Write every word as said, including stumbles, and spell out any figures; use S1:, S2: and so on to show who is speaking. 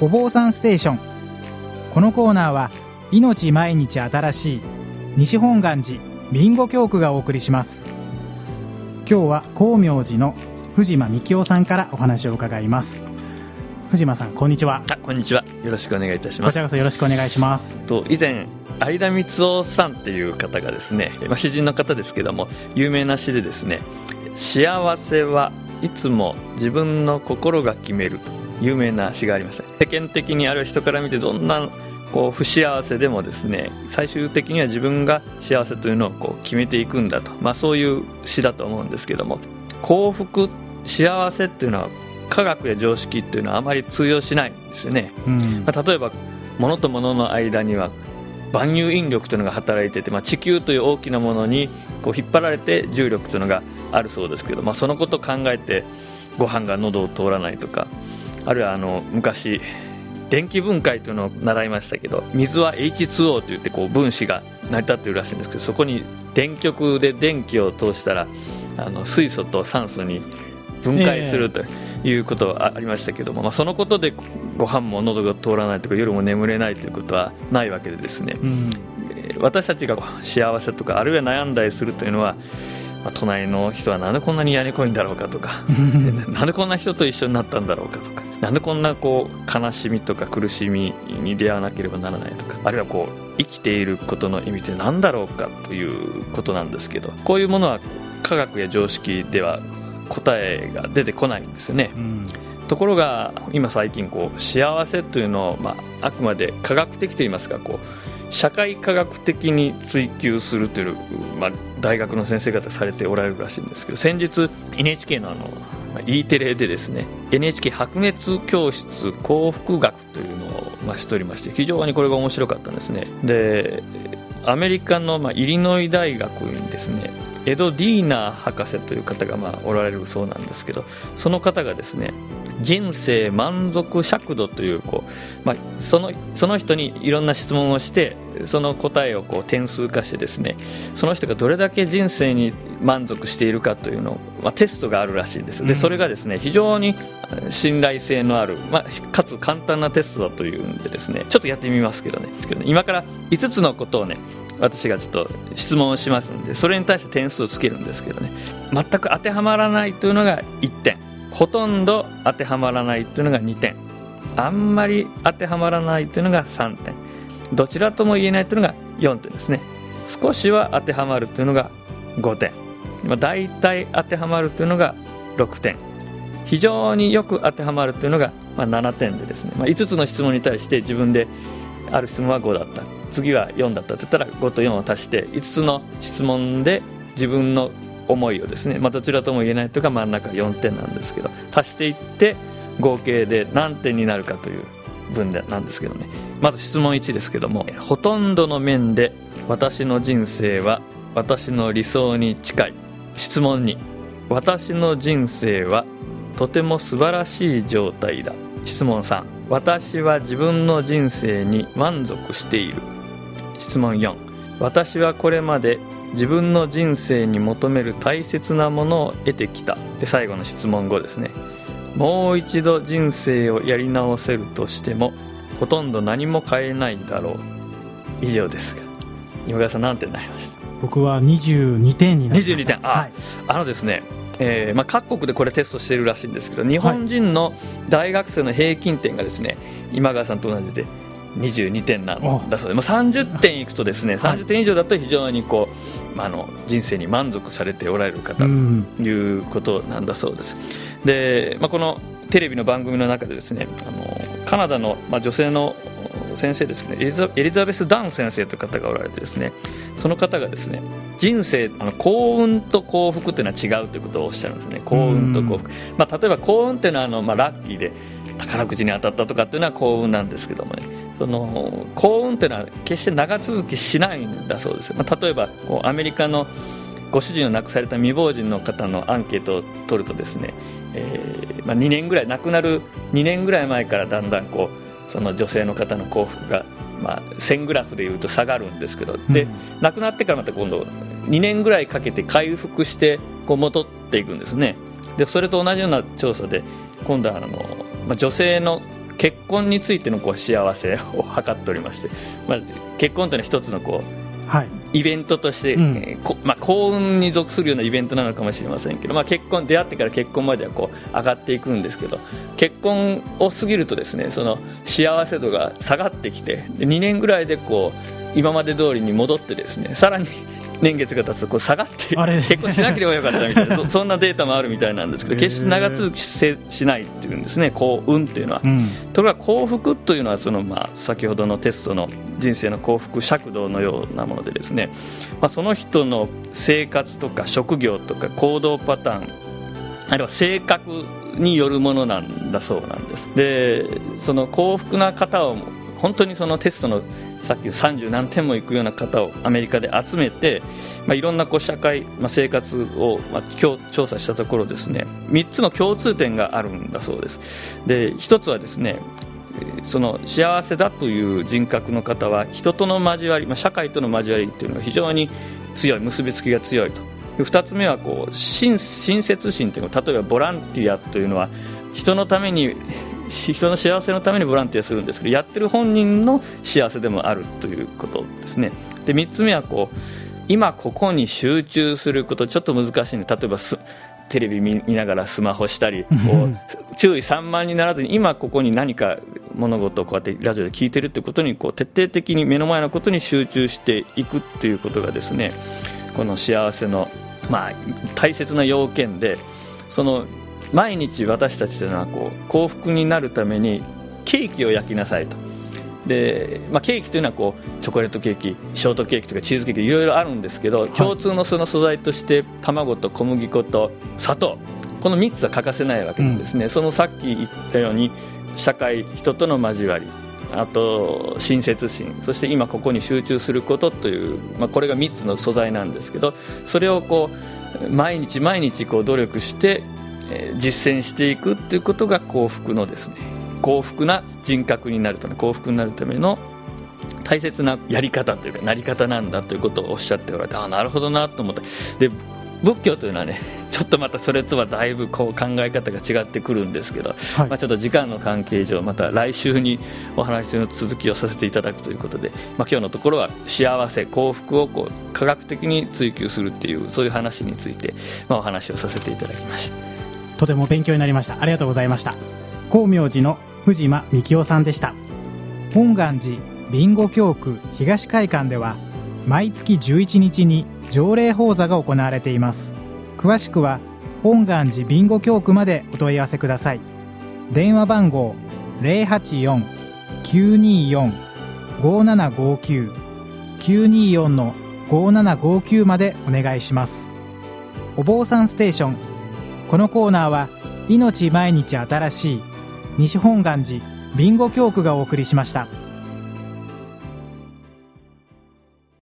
S1: お坊さんステーション。このコーナーは命毎日新しい西本願寺ビンゴ教区がお送りします。今日は光明寺の藤間幹夫さんからお話を伺います。藤間さん、こんにちは。
S2: あ、こんにちは。よろしくお願いいたします。
S1: こちらこそよろしくお願いします。
S2: と以前相田光夫さんっていう方がですね、まあ、詩人の方ですけども、有名な詩でですね、幸せはいつも自分の心が決めると有名な詩がありました。世間的にあるいは人から見てどんなこう不幸せでもですね、最終的には自分が幸せというのをこう決めていくんだと、まあ、そういう詩だと思うんですけども、幸福、幸せっていうのは科学や常識っていうのはあまり通用しないんですよね、うんまあ、例えば物と物の間には万有引力というのが働いていて、まあ、地球という大きなものにこう引っ張られて重力というのがあるそうですけど、まあ、そのことを考えてご飯が喉を通らないとか、あるいはあの昔電気分解というのを習いましたけど、水は エイチツーオー といってこう分子が成り立っているらしいんですけど、そこに電極で電気を通したらあの水素と酸素に分解するということはありましたけども、まあ、そのことでご飯も喉が通らないとか夜も眠れないということはないわけでですね、うん、私たちが幸せとかあるいは悩んだりするというのは、まあ、隣の人はなんでこんなにやねこいんだろうかとかなんでこんな人と一緒になったんだろうかとか、なんでこんなこう悲しみとか苦しみに出会わなければならないとか、あるいはこう生きていることの意味って何だろうかということなんですけど、こういうものは科学や常識では答えが出てこないんですよね、うん、ところが今最近こう幸せというのを、まあ、あくまで科学的といいますか、こう社会科学的に追求するという、まあ、大学の先生方されておられるらしいんですけど、先日 エヌエイチケー の, あの E テレでですね、 エヌエイチケー 白熱教室幸福学というのを、まあ、しておりまして、非常にこれが面白かったんですね。でアメリカの、まあ、イリノイ大学にですね、エド・ディーナー博士という方がまあおられるそうなんですけど、その方がですね、人生満足尺度という、こう、まあ、その、その人にいろんな質問をして、その答えをこう点数化してですね、その人がどれだけ人生に満足しているかというのを、まあ、テストがあるらしいんです。でそれがですね、非常に信頼性のある、まあ、かつ簡単なテストだというんでですね、ちょっとやってみますけどね、今からいつつのことをね、私がちょっと質問をしますので、それに対して点数をつけるんですけどね、全く当てはまらないというのがいってん、ほとんど当てはまらないというのがにてん、あんまり当てはまらないというのがさんてん、どちらとも言えないというのがよんてんですね。少しは当てはまるというのがごてん、まあ、大体当てはまるというのがろくてん、非常によく当てはまるというのがまあななてんでですね、まあ、いつつの質問に対して自分である質問はごだった、次はよんだったと言ったらごとよんを足していつつの質問で自分の思いをですね、まあ、どちらとも言えないというか真ん中よんてんなんですけど、足していって合計で何点になるかという分なんですけどね。まず質問いちですけども、ほとんどの面で私の人生は私の理想に近い。質問に、私の人生はとても素晴らしい状態だ。質問さん、私は自分の人生に満足している。質問よん、私はこれまで自分の人生に求める大切なものを得てきた。で最後の質問ごですね、もう一度人生をやり直せるとしてもほとんど何も変えないだろう。以上ですが、今川さん何点になりました？
S1: 僕はにじゅうにてんになりました。
S2: にじゅうにてん、あ、はい、あのですね、えーまあ、各国でこれテストしているらしいんですけど、日本人の大学生の平均点がですね、今川さんと同じでにじゅうにてんなんだそうで、まあ、さんじゅってんいくとですね、さんじゅってん以上だと非常にこう、まあ、あの人生に満足されておられる方ということなんだそうです。で、まあ、このテレビの番組の中でですね、あのカナダの、まあ、女性の先生ですね、エリザ、エリザベス・ダン先生という方がおられてですね、その方がですね、人生、あの幸運と幸福というのは違うということをおっしゃるんですね。幸運と幸福、まあ、例えば幸運というのはあの、まあ、ラッキーで宝くじに当たったとかっていうのは幸運なんですけどもね、その幸運というのは決して長続きしないんだそうです。まあ、例えばこうアメリカのご主人を亡くされた未亡人の方のアンケートを取るとですね、えーまあ、にねんぐらい亡くなるにねんぐらい前からだんだんこうその女性の方の幸福が、まあ、線グラフでいうと下がるんですけど、で、うん、亡くなってからまた今度にねんぐらいかけて回復してこう戻っていくんですね。でそれと同じような調査で今度はあの、まあ、女性の結婚についてのこう幸せを図っておりまして、まあ、結婚というのは一つのこう、はい、イベントとして、うんえーこまあ、幸運に属するようなイベントなのかもしれませんけど、まあ、結婚出会ってから結婚まではこう上がっていくんですけど、結婚を過ぎるとですね、その幸せ度が下がってきて、でにねんぐらいでこう今まで通りに戻ってですね、さらに年月が経つとこう下がって結婚しなければよかったみたいな そ, そんなデータもあるみたいなんですけど、決して長続き し, しないっていうんですね、幸運っていうのは、うん、ところが幸福というのはその、まあ、先ほどのテストの人生の幸福尺度のようなものでですね、まあ、その人の生活とか職業とか行動パターン、あるいは性格によるものなんだそうなんです。でその幸福な方を本当にそのテストのさっきさんじゅうなんてんもいくような方をアメリカで集めて、まあ、いろんなこう社会、まあ、生活を、まあ、調査したところですね、みっつの共通点があるんだそうです。でひとつはですね、その幸せだという人格の方は人との交わり、まあ、社会との交わりというのが非常に強い、結びつきが強いと。ふたつめはこう 親, 親切心というのは、例えばボランティアというのは人のために人の幸せのためにボランティアするんですけど、やってる本人の幸せでもあるということですね。でみっつめはこう今ここに集中すること、ちょっと難しいので、例えばテレビ 見, 見ながらスマホしたりこう注意散漫にならずに、今ここに何か物事をこうやってラジオで聞いてるってことにこう徹底的に目の前のことに集中していくっていうことがですね、この幸せの、まあ、大切な要件で、その毎日私たちというのはこう幸福になるためにケーキを焼きなさいと。で、まあ、ケーキというのはこうチョコレートケーキ、ショートケーキとかチーズケーキいろいろあるんですけど、共通のその素材として卵と小麦粉と砂糖、このみっつは欠かせないわけですね、うん、そのさっき言ったように社会、人との交わり、あと親切心、そして今ここに集中することという、まあ、これがみっつの素材なんですけど、それをこう毎日毎日こう努力して実践していくということが幸福のですね、幸福な人格になるため、幸福になるための大切なやり方というかなり方なんだということをおっしゃっておられて、ああなるほどなと思って。で仏教というのはね、ちょっとまたそれとはだいぶこう考え方が違ってくるんですけど、はい、まあ、ちょっと時間の関係上また来週にお話の続きをさせていただくということで、まあ、今日のところは幸せ、幸福をこう科学的に追求するっていう、そういう話について、まあ、お話をさせていただきました。
S1: とても勉強になりました。ありがとうございました。光明寺の藤間幹夫さんでした。本願寺備後教区東会館では毎月じゅういちにちに条例法座が行われています。詳しくは本願寺備後教区までお問い合わせください。電話番号 ゼロはちよん きゅうにーよん ごななごきゅう きゅうにーよん のごななごきゅうまでお願いします。お坊さんステーション、このコーナーは命毎日新しい西本願寺備後教区がお送りしました。